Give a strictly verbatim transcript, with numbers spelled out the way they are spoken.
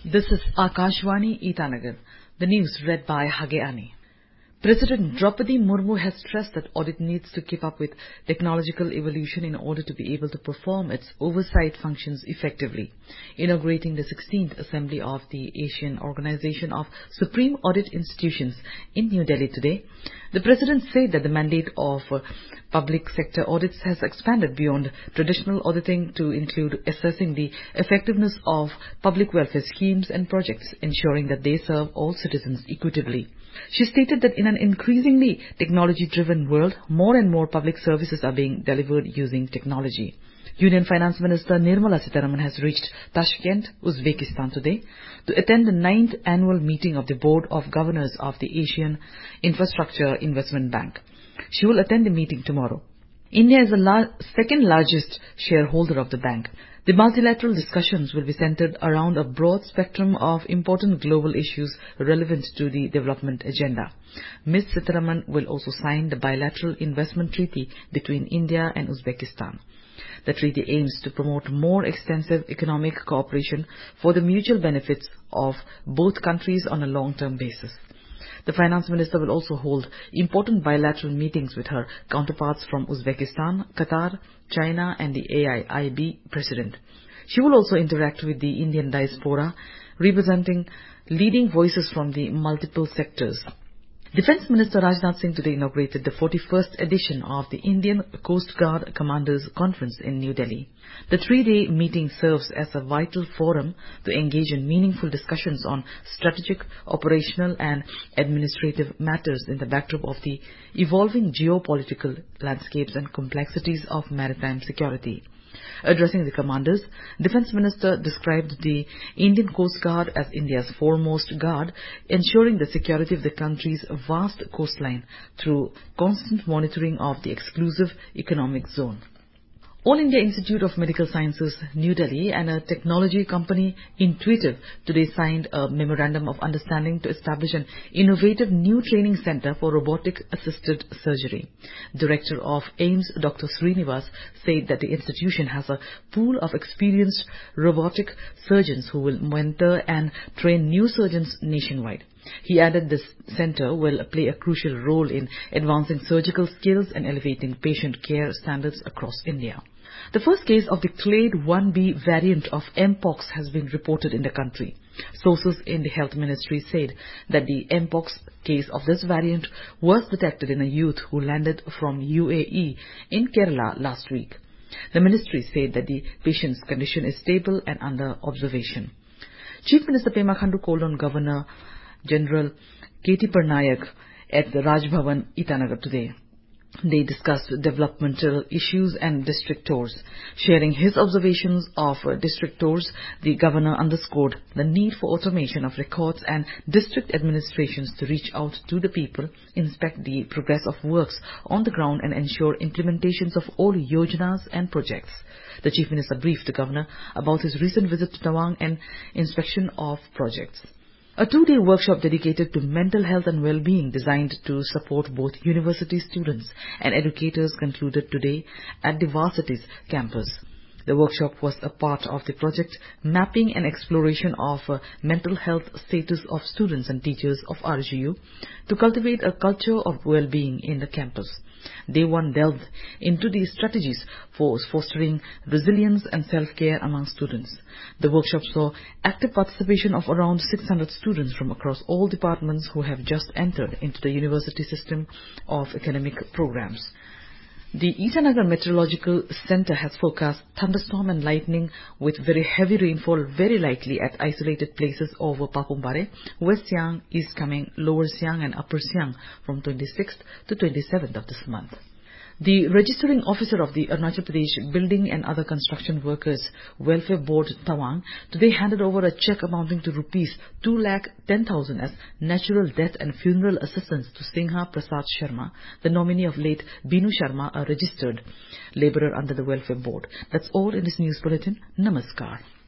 This is Akashvani Itanagar. The news read by Hageani. President Draupadi Murmu has stressed that audit needs to keep up with technological evolution in order to be able to perform its oversight functions effectively. Inaugurating the sixteenth Assembly of the Asian Organization of Supreme Audit Institutions in New Delhi today, the President said that the mandate of uh, public sector audits has expanded beyond traditional auditing to include assessing the effectiveness of public welfare schemes and projects, ensuring that they serve all citizens equitably. She stated that in an increasingly technology-driven world, more and more public services are being delivered using technology. Union Finance Minister Nirmala Sitharaman has reached Tashkent, Uzbekistan today to attend the ninth annual meeting of the Board of Governors of the Asian Infrastructure Investment Bank. She will attend the meeting tomorrow. India is the la second largest shareholder of the bank. The multilateral discussions will be centered around a broad spectrum of important global issues relevant to the development agenda. Miz Sitharaman will also sign the bilateral investment treaty between India and Uzbekistan. The treaty aims to promote more extensive economic cooperation for the mutual benefits of both countries on a long-term basis. The Finance Minister will also hold important bilateral meetings with her counterparts from Uzbekistan, Qatar, China and the A I I B President. She will also interact with the Indian diaspora, representing leading voices from the multiple sectors. Defence Minister Rajnath Singh today inaugurated the forty-first edition of the Indian Coast Guard Commanders Conference in New Delhi. The three-day meeting serves as a vital forum to engage in meaningful discussions on strategic, operational and administrative matters in the backdrop of the evolving geopolitical landscapes and complexities of maritime security. Addressing the commanders, Defence Minister described the Indian Coast Guard as India's foremost guard, ensuring the security of the country's vast coastline through constant monitoring of the exclusive economic zone. All India Institute of Medical Sciences, New Delhi, and a technology company, Intuitive, today signed a memorandum of understanding to establish an innovative new training center for robotic-assisted surgery. Director of AIIMS, Doctor Srinivas, said that the institution has a pool of experienced robotic surgeons who will mentor and train new surgeons nationwide. He added this center will play a crucial role in advancing surgical skills and elevating patient care standards across India. The first case of the Clade one B variant of Mpox has been reported in the country. Sources in the Health Ministry said that the Mpox case of this variant was detected in a youth who landed from U A E in Kerala last week. The ministry said that the patient's condition is stable and under observation. Chief Minister Pema Khandu called on Governor General K T Parnayak at the Raj Bhavan, Itanagar today. They discussed developmental issues and district tours. Sharing his observations of uh, district tours, the governor underscored the need for automation of records and district administrations to reach out to the people, inspect the progress of works on the ground and ensure implementations of all yojanas and projects. The Chief Minister briefed the governor about his recent visit to Tawang and inspection of projects. A two-day workshop dedicated to mental health and well-being designed to support both university students and educators concluded today at the Varsities campus. The workshop was a part of the project Mapping and Exploration of uh, Mental Health Status of Students and Teachers of R G U to cultivate a culture of well-being in the campus. Day one delved into the strategies for fostering resilience and self-care among students. The workshop saw active participation of around six hundred students from across all departments who have just entered into the university system of academic programs. The Itanagar Meteorological Center has forecast thunderstorm and lightning with very heavy rainfall very likely at isolated places over Papumbare, West Siang, East Kameng, Lower Siang and Upper Siang from twenty-sixth to twenty-seventh of this month. The registering officer of the Arunachal Pradesh Building and Other Construction Workers Welfare Board Tawang today handed over a cheque amounting to rupees two lakh ten thousand as natural death and funeral assistance to Singha Prasad Sharma, the nominee of late Binu Sharma, a registered labourer under the Welfare Board. That's all in this news bulletin. Namaskar.